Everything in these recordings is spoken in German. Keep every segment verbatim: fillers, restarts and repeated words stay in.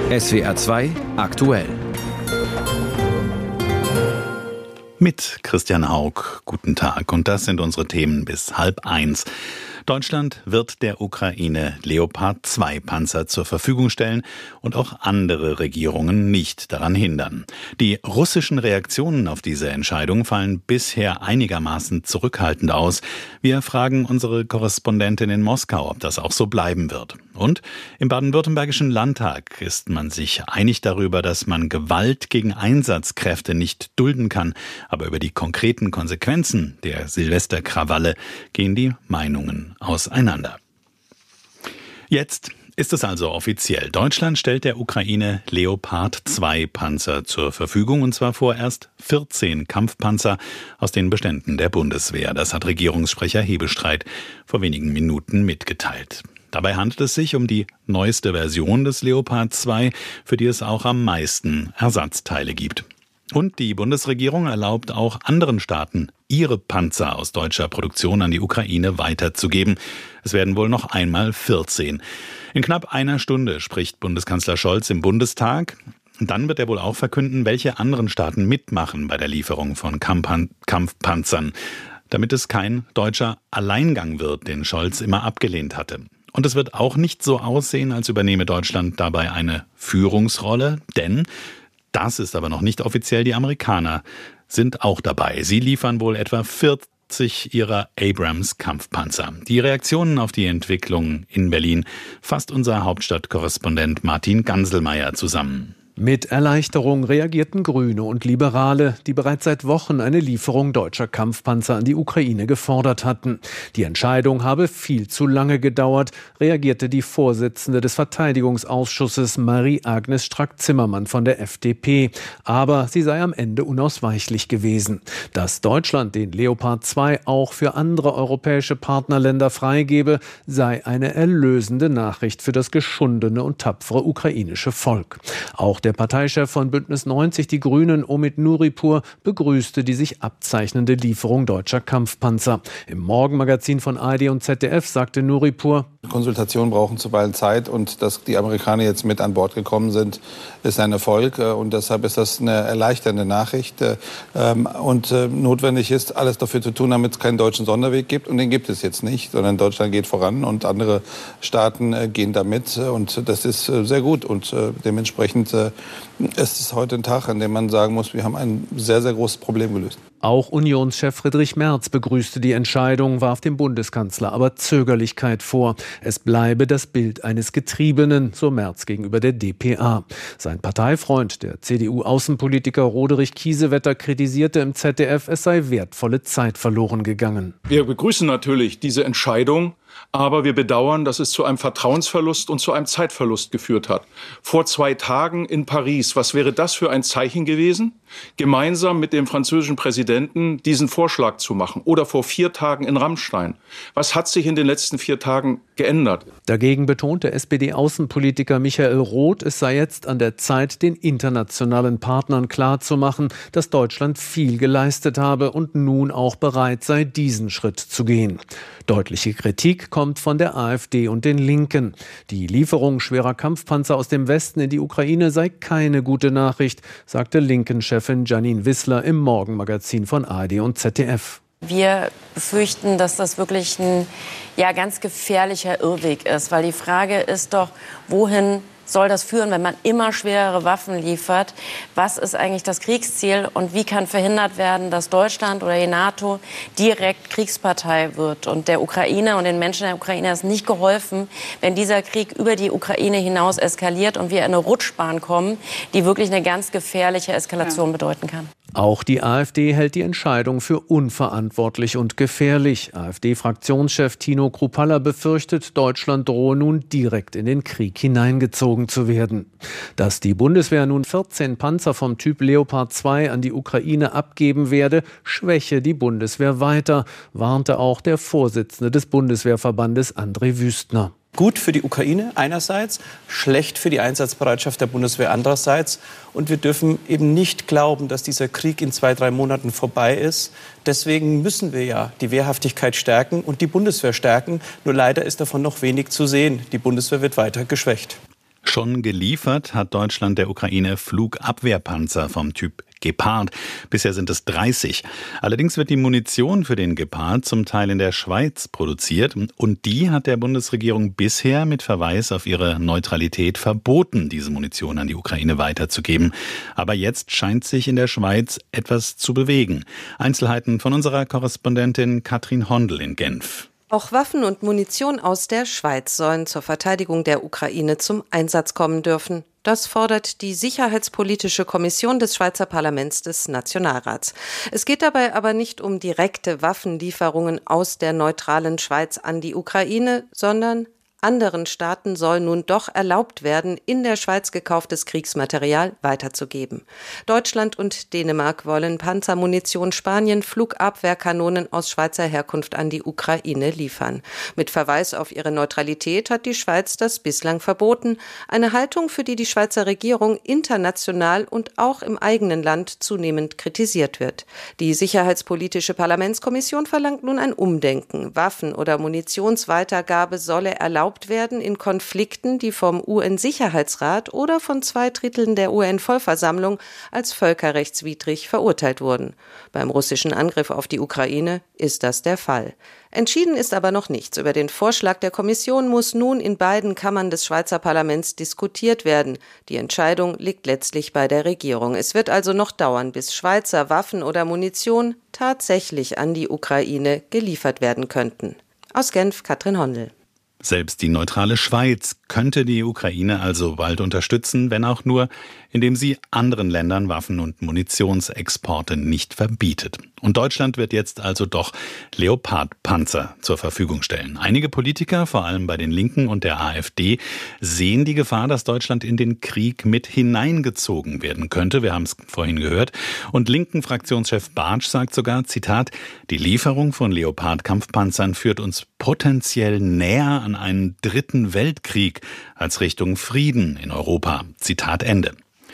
S W R zwei aktuell. Mit Christian Haug, guten Tag. Und das sind unsere Themen bis halb eins. Deutschland wird der Ukraine Leopard zwei Panzer zur Verfügung stellen und auch andere Regierungen nicht daran hindern. Die russischen Reaktionen auf diese Entscheidung fallen bisher einigermaßen zurückhaltend aus. Wir fragen unsere Korrespondentin in Moskau, ob das auch so bleiben wird. Und im baden-württembergischen Landtag ist man sich einig darüber, dass man Gewalt gegen Einsatzkräfte nicht dulden kann. Aber über die konkreten Konsequenzen der Silvesterkrawalle gehen die Meinungen auseinander. Jetzt ist es also offiziell. Deutschland stellt der Ukraine Leopard zwei Panzer zur Verfügung, und zwar vorerst vierzehn Kampfpanzer aus den Beständen der Bundeswehr. Das hat Regierungssprecher Hebestreit vor wenigen Minuten mitgeteilt. Dabei handelt es sich um die neueste Version des Leopard zwei, für die es auch am meisten Ersatzteile gibt. Und die Bundesregierung erlaubt auch anderen Staaten, ihre Panzer aus deutscher Produktion an die Ukraine weiterzugeben. Es werden wohl noch einmal vierzehn. In knapp einer Stunde spricht Bundeskanzler Scholz im Bundestag. Dann wird er wohl auch verkünden, welche anderen Staaten mitmachen bei der Lieferung von Kampf- Kampfpanzern, damit es kein deutscher Alleingang wird, den Scholz immer abgelehnt hatte. Und es wird auch nicht so aussehen, als übernehme Deutschland dabei eine Führungsrolle, denn das ist aber noch nicht offiziell. Die Amerikaner sind auch dabei. Sie liefern wohl etwa vierzig ihrer Abrams-Kampfpanzer. Die Reaktionen auf die Entwicklung in Berlin fasst unser Hauptstadtkorrespondent Martin Ganselmeier zusammen. Mit Erleichterung reagierten Grüne und Liberale, die bereits seit Wochen eine Lieferung deutscher Kampfpanzer an die Ukraine gefordert hatten. Die Entscheidung habe viel zu lange gedauert, reagierte die Vorsitzende des Verteidigungsausschusses Marie-Agnes Strack-Zimmermann von der F D P. Aber sie sei am Ende unausweichlich gewesen. Dass Deutschland den Leopard zwei auch für andere europäische Partnerländer freigebe, sei eine erlösende Nachricht für das geschundene und tapfere ukrainische Volk. Auch der Parteichef von Bündnis neunzig, die Grünen, Omid Nuripur, begrüßte die sich abzeichnende Lieferung deutscher Kampfpanzer. Im Morgenmagazin von A R D und Z D F sagte Nuripur: Konsultationen brauchen zuweilen Zeit, und dass die Amerikaner jetzt mit an Bord gekommen sind, ist ein Erfolg, und deshalb ist das eine erleichternde Nachricht. Und notwendig ist, alles dafür zu tun, damit es keinen deutschen Sonderweg gibt, und den gibt es jetzt nicht, sondern Deutschland geht voran und andere Staaten gehen damit, und das ist sehr gut, und dementsprechend ist es heute ein Tag, an dem man sagen muss, wir haben ein sehr, sehr großes Problem gelöst. Auch Unionschef Friedrich Merz begrüßte die Entscheidung, warf dem Bundeskanzler aber Zögerlichkeit vor. Es bleibe das Bild eines Getriebenen, so Merz gegenüber der D P A. Sein Parteifreund, der C D U-Außenpolitiker Roderich Kiesewetter, kritisierte im Z D F, es sei wertvolle Zeit verloren gegangen. Wir begrüßen natürlich diese Entscheidung, aber wir bedauern, dass es zu einem Vertrauensverlust und zu einem Zeitverlust geführt hat. Vor zwei Tagen in Paris, was wäre das für ein Zeichen gewesen, gemeinsam mit dem französischen Präsidenten diesen Vorschlag zu machen? Oder vor vier Tagen in Rammstein. Was hat sich in den letzten vier Tagen geändert? Dagegen betonte S P D-Außenpolitiker Michael Roth, es sei jetzt an der Zeit, den internationalen Partnern klarzumachen, dass Deutschland viel geleistet habe und nun auch bereit sei, diesen Schritt zu gehen. Deutliche Kritik kommt von der AfD und den Linken. Die Lieferung schwerer Kampfpanzer aus dem Westen in die Ukraine sei keine gute Nachricht, sagte Linken-Chefin Janine Wissler im Morgenmagazin von A R D und Z D F. Wir befürchten, dass das wirklich ein ja, ganz gefährlicher Irrweg ist, weil die Frage ist doch, wohin soll das führen, wenn man immer schwerere Waffen liefert? Was ist eigentlich das Kriegsziel und wie kann verhindert werden, dass Deutschland oder die NATO direkt Kriegspartei wird? Und der Ukraine und den Menschen der Ukraine ist nicht geholfen, wenn dieser Krieg über die Ukraine hinaus eskaliert und wir in eine Rutschbahn kommen, die wirklich eine ganz gefährliche Eskalation ja. bedeuten kann. Auch die AfD hält die Entscheidung für unverantwortlich und gefährlich. AfD-Fraktionschef Tino Kruppalla befürchtet, Deutschland drohe nun direkt in den Krieg hineingezogen zu werden. Dass die Bundeswehr nun vierzehn Panzer vom Typ Leopard zwei an die Ukraine abgeben werde, schwäche die Bundeswehr weiter, warnte auch der Vorsitzende des Bundeswehrverbandes André Wüstner. Gut für die Ukraine einerseits, schlecht für die Einsatzbereitschaft der Bundeswehr andererseits. Und wir dürfen eben nicht glauben, dass dieser Krieg in zwei, drei Monaten vorbei ist. Deswegen müssen wir ja die Wehrhaftigkeit stärken und die Bundeswehr stärken. Nur leider ist davon noch wenig zu sehen. Die Bundeswehr wird weiter geschwächt. Schon geliefert hat Deutschland der Ukraine Flugabwehrpanzer vom Typ Gepard. Bisher sind es dreißig. Allerdings wird die Munition für den Gepard zum Teil in der Schweiz produziert. Und die hat der Bundesregierung bisher mit Verweis auf ihre Neutralität verboten, diese Munition an die Ukraine weiterzugeben. Aber jetzt scheint sich in der Schweiz etwas zu bewegen. Einzelheiten von unserer Korrespondentin Katrin Hondel in Genf. Auch Waffen und Munition aus der Schweiz sollen zur Verteidigung der Ukraine zum Einsatz kommen dürfen. Das fordert die Sicherheitspolitische Kommission des Schweizer Parlaments des Nationalrats. Es geht dabei aber nicht um direkte Waffenlieferungen aus der neutralen Schweiz an die Ukraine, sondern anderen Staaten soll nun doch erlaubt werden, in der Schweiz gekauftes Kriegsmaterial weiterzugeben. Deutschland und Dänemark wollen Panzermunition, Spanien Flugabwehrkanonen aus Schweizer Herkunft an die Ukraine liefern. Mit Verweis auf ihre Neutralität hat die Schweiz das bislang verboten. Eine Haltung, für die die Schweizer Regierung international und auch im eigenen Land zunehmend kritisiert wird. Die Sicherheitspolitische Parlamentskommission verlangt nun ein Umdenken. Waffen- oder Munitionsweitergabe solle erlaubt werden in Konflikten, die vom U N-Sicherheitsrat oder von zwei Dritteln der U N-Vollversammlung als völkerrechtswidrig verurteilt wurden. Beim russischen Angriff auf die Ukraine ist das der Fall. Entschieden ist aber noch nichts. Über den Vorschlag der Kommission muss nun in beiden Kammern des Schweizer Parlaments diskutiert werden. Die Entscheidung liegt letztlich bei der Regierung. Es wird also noch dauern, bis Schweizer Waffen oder Munition tatsächlich an die Ukraine geliefert werden könnten. Aus Genf, Katrin Hondel. Selbst die neutrale Schweiz könnte die Ukraine also bald unterstützen, wenn auch nur, indem sie anderen Ländern Waffen- und Munitionsexporte nicht verbietet. Und Deutschland wird jetzt also doch Leopard-Panzer zur Verfügung stellen. Einige Politiker, vor allem bei den Linken und der AfD, sehen die Gefahr, dass Deutschland in den Krieg mit hineingezogen werden könnte. Wir haben es vorhin gehört. Und linken Fraktionschef Bartsch sagt sogar, Zitat, die Lieferung von Leopard-Kampfpanzern führt uns potenziell näher an einen dritten Weltkrieg als Richtung Frieden in Europa. Zitat Ende.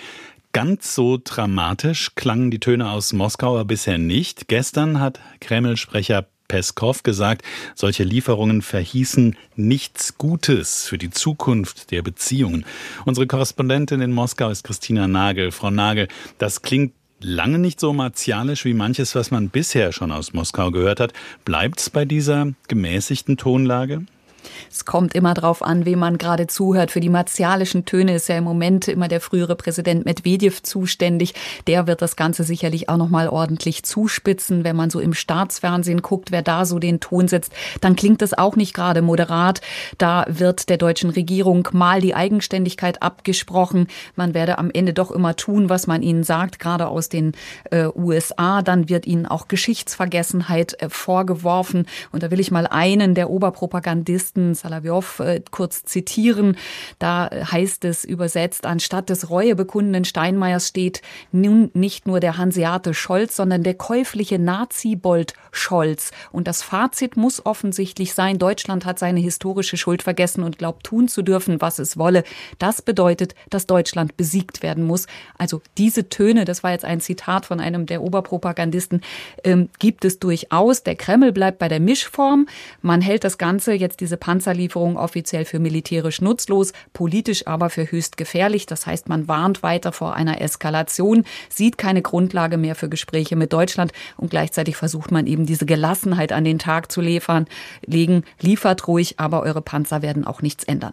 Ganz so dramatisch klangen die Töne aus Moskau aber bisher nicht. Gestern hat Kreml-Sprecher Peskow gesagt, solche Lieferungen verhießen nichts Gutes für die Zukunft der Beziehungen. Unsere Korrespondentin in Moskau ist Christina Nagel. Frau Nagel, das klingt lange nicht so martialisch wie manches, was man bisher schon aus Moskau gehört hat. Bleibt es bei dieser gemäßigten Tonlage? Es kommt immer drauf an, wem man gerade zuhört. Für die martialischen Töne ist ja im Moment immer der frühere Präsident Medvedev zuständig. Der wird das Ganze sicherlich auch noch mal ordentlich zuspitzen. Wenn man so im Staatsfernsehen guckt, wer da so den Ton setzt, dann klingt das auch nicht gerade moderat. Da wird der deutschen Regierung mal die Eigenständigkeit abgesprochen. Man werde am Ende doch immer tun, was man ihnen sagt, gerade aus den äh, U S A. Dann wird ihnen auch Geschichtsvergessenheit äh, vorgeworfen. Und da will ich mal einen der Oberpropagandisten, Solowyjow, äh, kurz zitieren. Da heißt es übersetzt, anstatt des reuebekundenden Steinmeiers steht nun nicht nur der Hanseate Scholz, sondern der käufliche Nazi-Bold Scholz. Und das Fazit muss offensichtlich sein, Deutschland hat seine historische Schuld vergessen und glaubt tun zu dürfen, was es wolle. Das bedeutet, dass Deutschland besiegt werden muss. Also diese Töne, das war jetzt ein Zitat von einem der Oberpropagandisten, ähm, gibt es durchaus. Der Kreml bleibt bei der Mischform. Man hält das Ganze, jetzt diese Panzerlieferung, offiziell für militärisch nutzlos, politisch aber für höchst gefährlich. Das heißt, man warnt weiter vor einer Eskalation, sieht keine Grundlage mehr für Gespräche mit Deutschland und gleichzeitig versucht man eben diese Gelassenheit an den Tag zu liefern, legen, liefert ruhig, aber eure Panzer werden auch nichts ändern.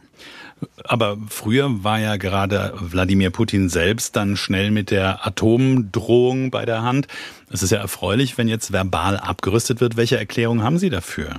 Aber früher war ja gerade Wladimir Putin selbst dann schnell mit der Atomdrohung bei der Hand. Es ist ja erfreulich, wenn jetzt verbal abgerüstet wird. Welche Erklärung haben Sie dafür?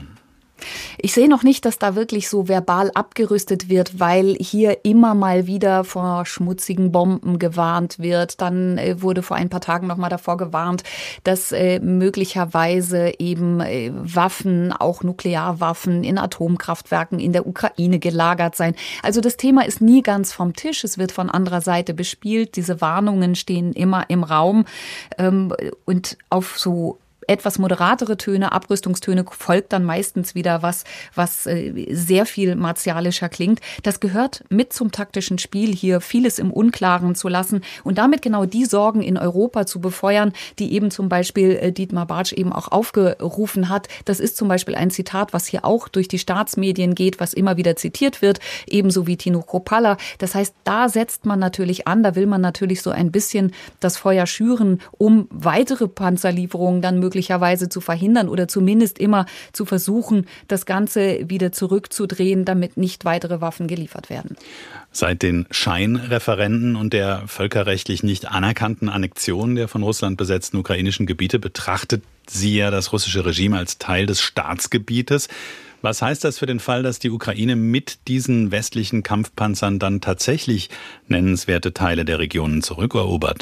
Ich sehe noch nicht, dass da wirklich so verbal abgerüstet wird, weil hier immer mal wieder vor schmutzigen Bomben gewarnt wird. Dann äh, wurde vor ein paar Tagen noch mal davor gewarnt, dass äh, möglicherweise eben äh, Waffen, auch Nuklearwaffen in Atomkraftwerken in der Ukraine gelagert seien. Also das Thema ist nie ganz vom Tisch. Es wird von anderer Seite bespielt. Diese Warnungen stehen immer im Raum. Ähm, und auf so etwas moderatere Töne, Abrüstungstöne, folgt dann meistens wieder was, was äh, sehr viel martialischer klingt. Das gehört mit zum taktischen Spiel, hier vieles im Unklaren zu lassen und damit genau die Sorgen in Europa zu befeuern, die eben zum Beispiel äh, Dietmar Bartsch eben auch aufgerufen hat. Das ist zum Beispiel ein Zitat, was hier auch durch die Staatsmedien geht, was immer wieder zitiert wird, ebenso wie Tino Kropalla. Das heißt, da setzt man natürlich an, da will man natürlich so ein bisschen das Feuer schüren, um weitere Panzerlieferungen dann möglicherweise zu verhindern oder zumindest immer zu versuchen, das Ganze wieder zurückzudrehen, damit nicht weitere Waffen geliefert werden. Seit den Scheinreferenden und der völkerrechtlich nicht anerkannten Annexion der von Russland besetzten ukrainischen Gebiete betrachtet sie ja das russische Regime als Teil des Staatsgebietes. Was heißt das für den Fall, dass die Ukraine mit diesen westlichen Kampfpanzern dann tatsächlich nennenswerte Teile der Regionen zurückerobert?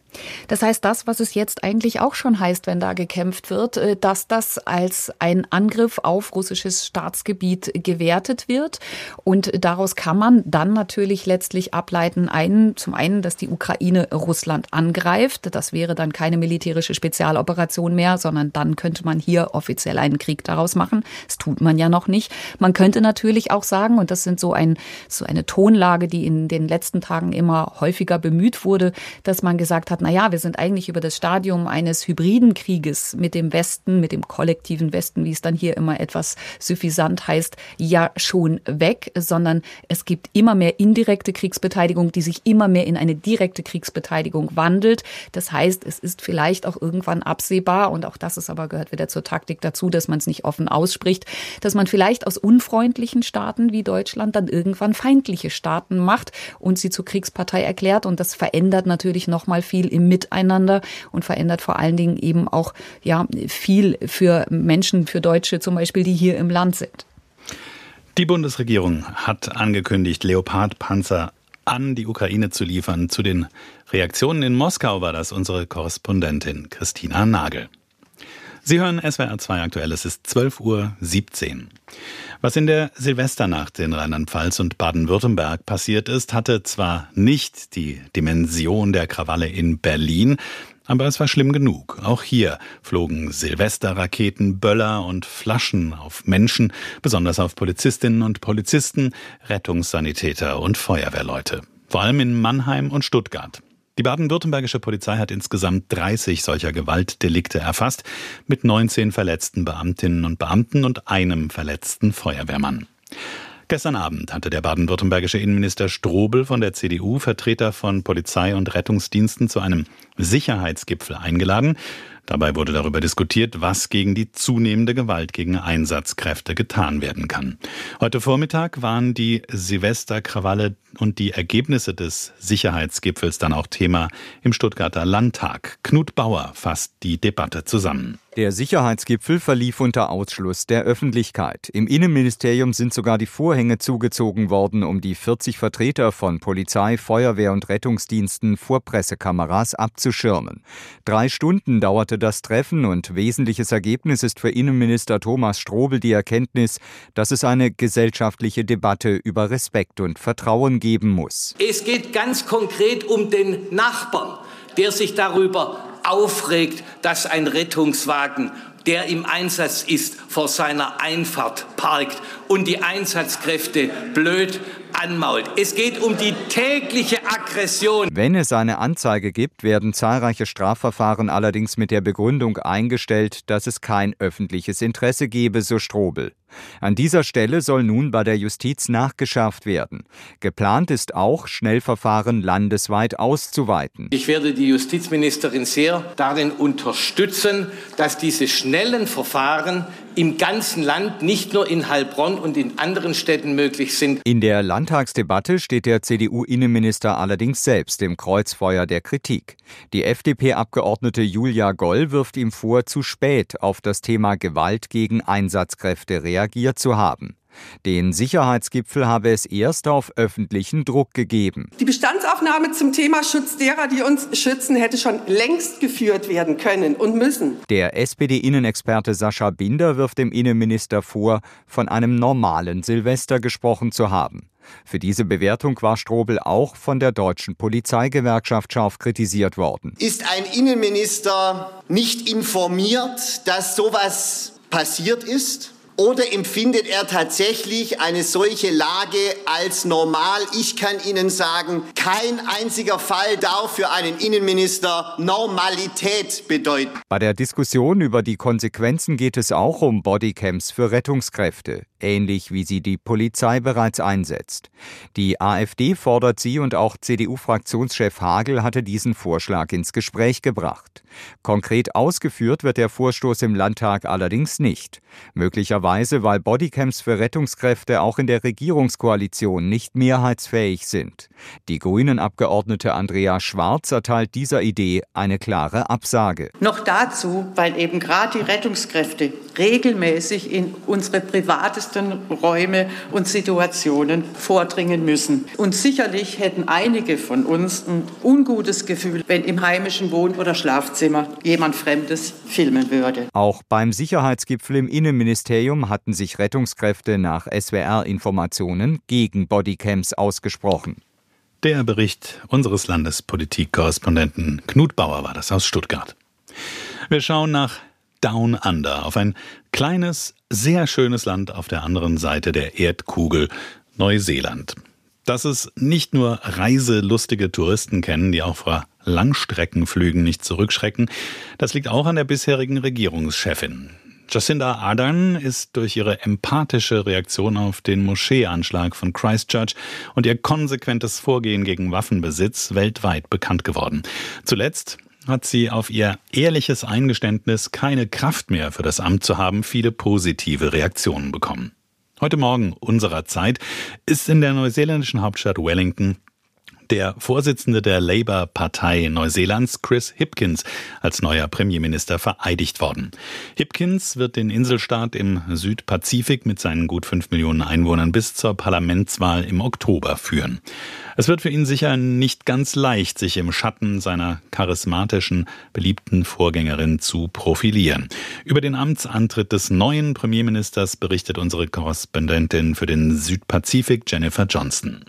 Das heißt, das, was es jetzt eigentlich auch schon heißt, wenn da gekämpft wird, dass das als ein Angriff auf russisches Staatsgebiet gewertet wird. Und daraus kann man dann natürlich letztlich ableiten, einen, zum einen, dass die Ukraine Russland angreift. Das wäre dann keine militärische Spezialoperation mehr, sondern dann könnte man hier offiziell einen Krieg daraus machen. Das tut man ja noch nicht. Man könnte natürlich auch sagen, und das sind so, ein, so eine Tonlage, die in den letzten Tagen immer häufiger bemüht wurde, dass man gesagt hat, na ja, wir sind eigentlich über das Stadium eines hybriden Krieges mit dem Westen, mit dem kollektiven Westen, wie es dann hier immer etwas suffisant heißt, ja schon weg, sondern es gibt immer mehr indirekte Kriegsbeteiligung, die sich immer mehr in eine direkte Kriegsbeteiligung wandelt. Das heißt, es ist vielleicht auch irgendwann absehbar, und auch das ist aber gehört wieder zur Taktik dazu, dass man es nicht offen ausspricht, dass man vielleicht aus unfreundlichen Staaten wie Deutschland dann irgendwann feindliche Staaten macht und sie zur Kriegspartei erklärt, und das verändert natürlich noch mal viel im Miteinander und verändert vor allen Dingen eben auch ja, viel für Menschen, für Deutsche zum Beispiel, die hier im Land sind. Die Bundesregierung hat angekündigt, Leopard-Panzer an die Ukraine zu liefern. Zu den Reaktionen in Moskau war das unsere Korrespondentin Christina Nagel. Sie hören S W R zwei aktuell, es ist zwölf Uhr siebzehn. Was in der Silvesternacht in Rheinland-Pfalz und Baden-Württemberg passiert ist, hatte zwar nicht die Dimension der Krawalle in Berlin, aber es war schlimm genug. Auch hier flogen Silvesterraketen, Böller und Flaschen auf Menschen, besonders auf Polizistinnen und Polizisten, Rettungssanitäter und Feuerwehrleute. Vor allem in Mannheim und Stuttgart. Die baden-württembergische Polizei hat insgesamt dreißig solcher Gewaltdelikte erfasst, mit neunzehn verletzten Beamtinnen und Beamten und einem verletzten Feuerwehrmann. Gestern Abend hatte der baden-württembergische Innenminister Strobel von der C D U Vertreter von Polizei und Rettungsdiensten zu einem Sicherheitsgipfel eingeladen. Dabei wurde darüber diskutiert, was gegen die zunehmende Gewalt gegen Einsatzkräfte getan werden kann. Heute Vormittag waren die Silvesterkrawalle und die Ergebnisse des Sicherheitsgipfels dann auch Thema im Stuttgarter Landtag. Knut Bauer fasst die Debatte zusammen. Der Sicherheitsgipfel verlief unter Ausschluss der Öffentlichkeit. Im Innenministerium sind sogar die Vorhänge zugezogen worden, um die vierzig Vertreter von Polizei, Feuerwehr und Rettungsdiensten vor Pressekameras abzuschirmen. Drei Stunden dauerte das Treffen und wesentliches Ergebnis ist für Innenminister Thomas Strobel die Erkenntnis, dass es eine gesellschaftliche Debatte über Respekt und Vertrauen geben muss. Es geht ganz konkret um den Nachbarn, der sich darüber aufregt, dass ein Rettungswagen, der im Einsatz ist, vor seiner Einfahrt parkt und die Einsatzkräfte blöd anmault. Es geht um die tägliche Aggression. Wenn es eine Anzeige gibt, werden zahlreiche Strafverfahren allerdings mit der Begründung eingestellt, dass es kein öffentliches Interesse gebe, so Strobel. An dieser Stelle soll nun bei der Justiz nachgeschärft werden. Geplant ist auch, Schnellverfahren landesweit auszuweiten. Ich werde die Justizministerin sehr darin unterstützen, dass diese schnellen Verfahren im ganzen Land, nicht nur in Heilbronn und in anderen Städten möglich sind. In der Landtagsdebatte steht der C D U-Innenminister allerdings selbst im Kreuzfeuer der Kritik. Die F D P-Abgeordnete Julia Goll wirft ihm vor, zu spät auf das Thema Gewalt gegen Einsatzkräfte reagiert zu haben. Den Sicherheitsgipfel habe es erst auf öffentlichen Druck gegeben. Die Bestandsaufnahme zum Thema Schutz derer, die uns schützen, hätte schon längst geführt werden können und müssen. Der S P D-Innenexperte Sascha Binder wirft dem Innenminister vor, von einem normalen Silvester gesprochen zu haben. Für diese Bewertung war Strobel auch von der deutschen Polizeigewerkschaft scharf kritisiert worden. Ist ein Innenminister nicht informiert, dass sowas passiert ist? Oder empfindet er tatsächlich eine solche Lage als normal? Ich kann Ihnen sagen, kein einziger Fall darf für einen Innenminister Normalität bedeuten. Bei der Diskussion über die Konsequenzen geht es auch um Bodycams für Rettungskräfte, ähnlich wie sie die Polizei bereits einsetzt. Die AfD fordert sie und auch C D U-Fraktionschef Hagel hatte diesen Vorschlag ins Gespräch gebracht. Konkret ausgeführt wird der Vorstoß im Landtag allerdings nicht. Möglicherweise, weil Bodycams für Rettungskräfte auch in der Regierungskoalition nicht mehrheitsfähig sind. Die Grünen-Abgeordnete Andrea Schwarz erteilt dieser Idee eine klare Absage. Noch dazu, weil eben gerade die Rettungskräfte regelmäßig in unsere privatesten Räume und Situationen vordringen müssen. Und sicherlich hätten einige von uns ein ungutes Gefühl, wenn im heimischen Wohn- oder Schlafzimmer jemand Fremdes filmen würde. Auch beim Sicherheitsgipfel im Innenministerium hatten sich Rettungskräfte nach S W R-Informationen gegen Bodycams ausgesprochen. Der Bericht unseres Landespolitik-Korrespondenten Knut Bauer war das aus Stuttgart. Wir schauen nach Down Under, auf ein kleines, sehr schönes Land auf der anderen Seite der Erdkugel, Neuseeland. Dass es nicht nur reiselustige Touristen kennen, die auch vor Langstreckenflügen nicht zurückschrecken, das liegt auch an der bisherigen Regierungschefin. Jacinda Ardern ist durch ihre empathische Reaktion auf den Moscheeanschlag von Christchurch und ihr konsequentes Vorgehen gegen Waffenbesitz weltweit bekannt geworden. Zuletzt hat sie auf ihr ehrliches Eingeständnis, keine Kraft mehr für das Amt zu haben, viele positive Reaktionen bekommen. Heute Morgen unserer Zeit ist in der neuseeländischen Hauptstadt Wellington der Vorsitzende der Labour-Partei Neuseelands, Chris Hipkins, als neuer Premierminister vereidigt worden. Hipkins wird den Inselstaat im Südpazifik mit seinen gut fünf Millionen Einwohnern bis zur Parlamentswahl im Oktober führen. Es wird für ihn sicher nicht ganz leicht, sich im Schatten seiner charismatischen, beliebten Vorgängerin zu profilieren. Über den Amtsantritt des neuen Premierministers berichtet unsere Korrespondentin für den Südpazifik, Jennifer Johnston.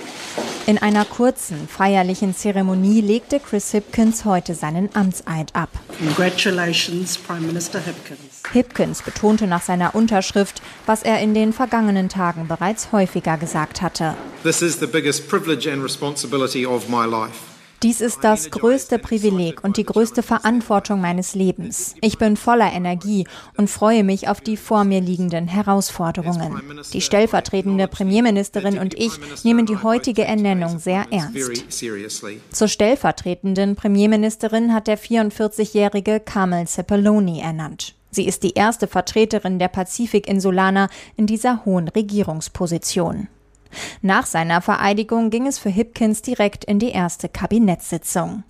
In einer kurzen, feierlichen Zeremonie legte Chris Hipkins heute seinen Amtseid ab. Congratulations, Prime Minister Hipkins. Hipkins betonte nach seiner Unterschrift, was er in den vergangenen Tagen bereits häufiger gesagt hatte. This is the biggest privilege and responsibility of my life. Dies ist das größte Privileg und die größte Verantwortung meines Lebens. Ich bin voller Energie und freue mich auf die vor mir liegenden Herausforderungen. Die stellvertretende Premierministerin und ich nehmen die heutige Ernennung sehr ernst. Zur stellvertretenden Premierministerin hat der vierundvierzigjährige Carmel Sepuloni ernannt. Sie ist die erste Vertreterin der Pazifikinsulaner in dieser hohen Regierungsposition. Nach seiner Vereidigung ging es für Hipkins direkt in die erste Kabinettssitzung.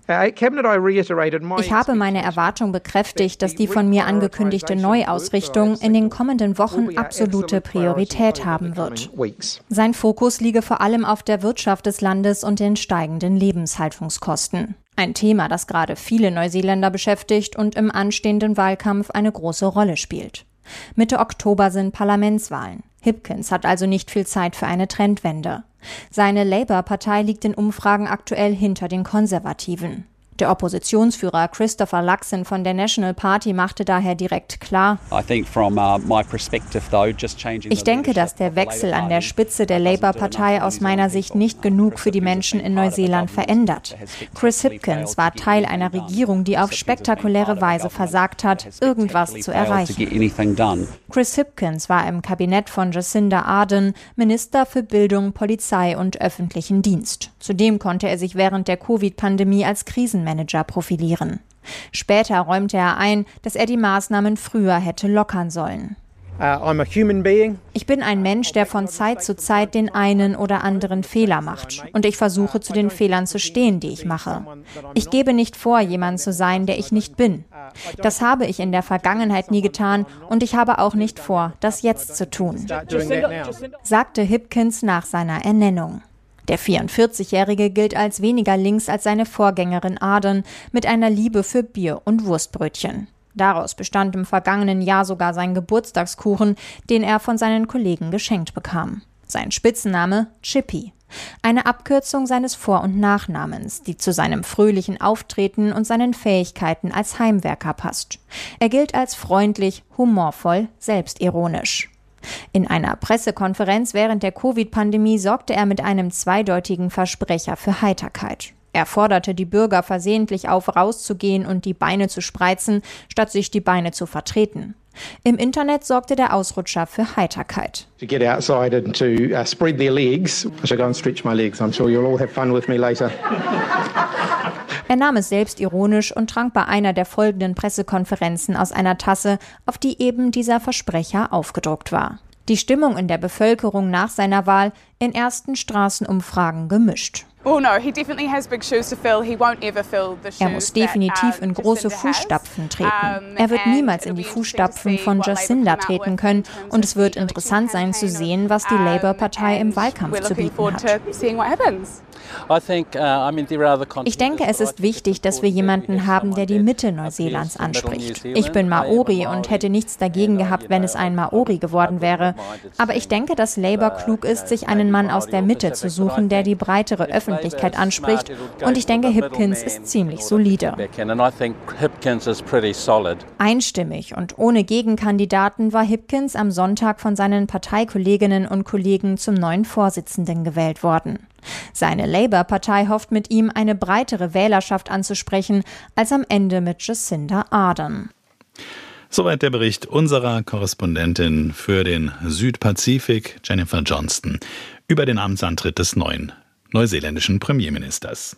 Ich habe meine Erwartung bekräftigt, dass die von mir angekündigte Neuausrichtung in den kommenden Wochen absolute Priorität haben wird. Sein Fokus liege vor allem auf der Wirtschaft des Landes und den steigenden Lebenshaltungskosten. Ein Thema, das gerade viele Neuseeländer beschäftigt und im anstehenden Wahlkampf eine große Rolle spielt. Mitte Oktober sind Parlamentswahlen. Hipkins hat also nicht viel Zeit für eine Trendwende. Seine Labour-Partei liegt in Umfragen aktuell hinter den Konservativen. Der Oppositionsführer Christopher Luxon von der National Party machte daher direkt klar: Ich denke, dass der Wechsel an der Spitze der Labour-Partei aus meiner Sicht nicht genug für die Menschen in Neuseeland verändert. Chris Hipkins war Teil einer Regierung, die auf spektakuläre Weise versagt hat, irgendwas zu erreichen. Chris Hipkins war im Kabinett von Jacinda Ardern Minister für Bildung, Polizei und öffentlichen Dienst. Zudem konnte er sich während der Covid-Pandemie als Krisenmanager profilieren. Später räumte er ein, dass er die Maßnahmen früher hätte lockern sollen. Ich bin ein Mensch, der von Zeit zu Zeit den einen oder anderen Fehler macht. Und ich versuche, zu den Fehlern zu stehen, die ich mache. Ich gebe nicht vor, jemand zu sein, der ich nicht bin. Das habe ich in der Vergangenheit nie getan und ich habe auch nicht vor, das jetzt zu tun, sagte Hipkins nach seiner Ernennung. Der vierundvierzigjährige gilt als weniger links als seine Vorgängerin Ardern mit einer Liebe für Bier und Wurstbrötchen. Daraus bestand im vergangenen Jahr sogar sein Geburtstagskuchen, den er von seinen Kollegen geschenkt bekam. Sein Spitzname Chippy. Eine Abkürzung seines Vor- und Nachnamens, die zu seinem fröhlichen Auftreten und seinen Fähigkeiten als Heimwerker passt. Er gilt als freundlich, humorvoll, selbstironisch. In einer Pressekonferenz während der Covid-Pandemie sorgte er mit einem zweideutigen Versprecher für Heiterkeit. Er forderte die Bürger versehentlich auf, rauszugehen und die Beine zu spreizen, statt sich die Beine zu vertreten. Im Internet sorgte der Ausrutscher für Heiterkeit. To get outside and to uh, spread their legs. I shall go and stretch my legs. I'm sure you'll all have fun with me later. Er nahm es selbstironisch und trank bei einer der folgenden Pressekonferenzen aus einer Tasse, auf die eben dieser Versprecher aufgedruckt war. Die Stimmung in der Bevölkerung nach seiner Wahl in ersten Straßenumfragen gemischt. Er muss definitiv in große Fußstapfen treten. Er wird niemals in die Fußstapfen von Jacinda treten können und es wird interessant sein zu sehen, was die Labour-Partei im Wahlkampf zu bieten hat. Ich denke, es ist wichtig, dass wir jemanden haben, der die Mitte Neuseelands anspricht. Ich bin Maori und hätte nichts dagegen gehabt, wenn es ein Maori geworden wäre. Aber ich denke, dass Labour klug ist, sich einen Mann aus der Mitte zu suchen, der die breitere Öffentlichkeit anspricht. Und ich denke, Hipkins ist ziemlich solide. Einstimmig und ohne Gegenkandidaten war Hipkins am Sonntag von seinen Parteikolleginnen und Kollegen zum neuen Vorsitzenden gewählt worden. Seine Labour-Partei hofft mit ihm, eine breitere Wählerschaft anzusprechen, als am Ende mit Jacinda Ardern. Soweit der Bericht unserer Korrespondentin für den Südpazifik, Jennifer Johnston, über den Amtsantritt des neuen neuseeländischen Premierministers.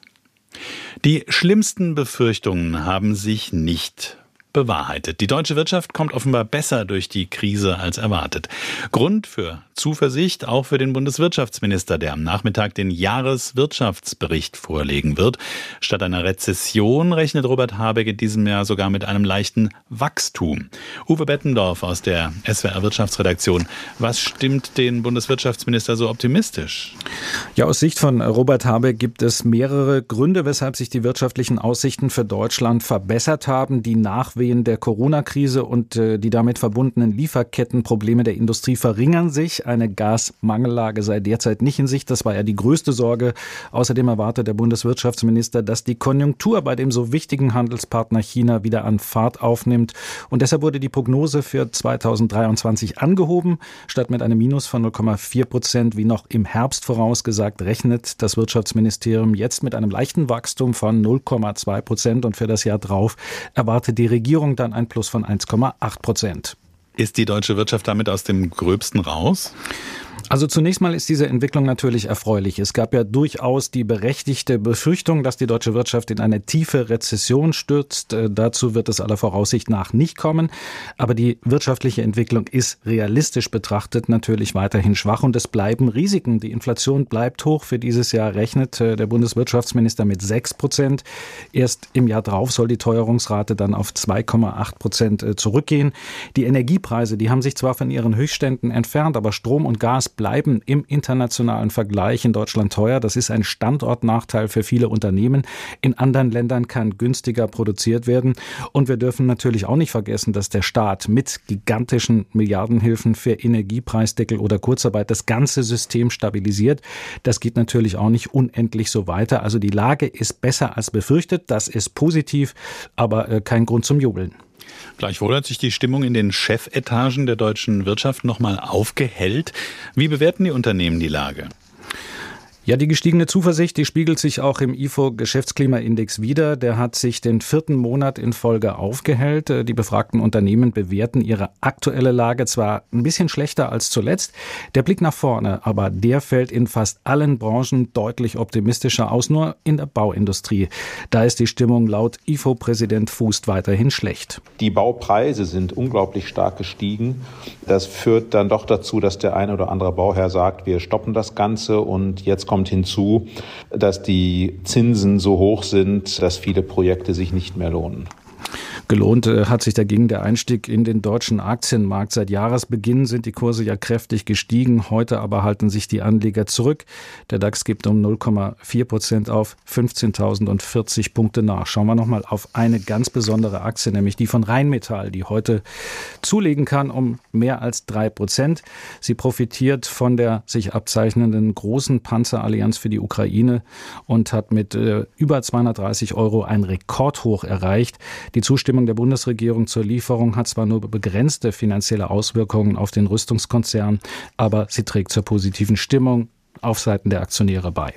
Die schlimmsten Befürchtungen haben sich nicht bewahrheitet. Die deutsche Wirtschaft kommt offenbar besser durch die Krise als erwartet. Grund für Zuversicht auch für den Bundeswirtschaftsminister, der am Nachmittag den Jahreswirtschaftsbericht vorlegen wird. Statt einer Rezession rechnet Robert Habeck in diesem Jahr sogar mit einem leichten Wachstum. Uwe Bettendorf aus der S W R Wirtschaftsredaktion. Was stimmt den Bundeswirtschaftsminister so optimistisch? Ja, aus Sicht von Robert Habeck gibt es mehrere Gründe, weshalb sich die wirtschaftlichen Aussichten für Deutschland verbessert haben. Die Nachwehen der Corona-Krise und äh, die damit verbundenen Lieferkettenprobleme der Industrie verringern sich. Eine Gasmangellage sei derzeit nicht in Sicht. Das war ja die größte Sorge. Außerdem erwartet der Bundeswirtschaftsminister, dass die Konjunktur bei dem so wichtigen Handelspartner China wieder an Fahrt aufnimmt. Und deshalb wurde die Prognose für zweitausenddreiundzwanzig angehoben. Statt mit einem Minus von null Komma vier Prozent, wie noch im Herbst vorausgesagt, rechnet das Wirtschaftsministerium jetzt mit einem leichten Wachstum von null Komma zwei Prozent. Und für das Jahr drauf erwartet die Regierung dann ein Plus von eins Komma acht Prozent. Ist die deutsche Wirtschaft damit aus dem Gröbsten raus? Also zunächst mal ist diese Entwicklung natürlich erfreulich. Es gab ja durchaus die berechtigte Befürchtung, dass die deutsche Wirtschaft in eine tiefe Rezession stürzt. Äh, dazu wird es aller Voraussicht nach nicht kommen. Aber die wirtschaftliche Entwicklung ist realistisch betrachtet natürlich weiterhin schwach und es bleiben Risiken. Die Inflation bleibt hoch. Für dieses Jahr rechnet äh, der Bundeswirtschaftsminister mit sechs Prozent. Erst im Jahr drauf soll die Teuerungsrate dann auf zwei Komma acht Prozent äh, zurückgehen. Die Energiepreise, die haben sich zwar von ihren Höchstständen entfernt, aber Strom und Gas bleiben im internationalen Vergleich in Deutschland teuer. Das ist ein Standortnachteil für viele Unternehmen. In anderen Ländern kann günstiger produziert werden. Und wir dürfen natürlich auch nicht vergessen, dass der Staat mit gigantischen Milliardenhilfen für Energiepreisdeckel oder Kurzarbeit das ganze System stabilisiert. Das geht natürlich auch nicht unendlich so weiter. Also die Lage ist besser als befürchtet. Das ist positiv, aber äh, kein Grund zum Jubeln. Gleichwohl hat sich die Stimmung in den Chefetagen der deutschen Wirtschaft nochmal aufgehellt. Wie bewerten die Unternehmen die Lage? Ja, die gestiegene Zuversicht, die spiegelt sich auch im I F O-Geschäftsklimaindex wider. Der hat sich den vierten Monat in Folge aufgehellt. Die befragten Unternehmen bewerten ihre aktuelle Lage zwar ein bisschen schlechter als zuletzt. Der Blick nach vorne, aber der fällt in fast allen Branchen deutlich optimistischer aus, nur in der Bauindustrie. Da ist die Stimmung laut I F O-Präsident Fußt weiterhin schlecht. Die Baupreise sind unglaublich stark gestiegen. Das führt dann doch dazu, dass der eine oder andere Bauherr sagt, wir stoppen das Ganze und jetzt kommt kommt hinzu, dass die Zinsen so hoch sind, dass viele Projekte sich nicht mehr lohnen. Gelohnt äh, hat sich dagegen der Einstieg in den deutschen Aktienmarkt. Seit Jahresbeginn sind die Kurse ja kräftig gestiegen. Heute aber halten sich die Anleger zurück. Der DAX gibt um null Komma vier Prozent auf fünfzehntausendvierzig Punkte nach. Schauen wir nochmal auf eine ganz besondere Aktie, nämlich die von Rheinmetall, die heute zulegen kann um mehr als drei Prozent. Sie profitiert von der sich abzeichnenden großen Panzerallianz für die Ukraine und hat mit äh, über zweihundertdreißig Euro ein Rekordhoch erreicht. Die Zustimmung der Bundesregierung zur Lieferung hat zwar nur begrenzte finanzielle Auswirkungen auf den Rüstungskonzern, aber sie trägt zur positiven Stimmung auf Seiten der Aktionäre bei.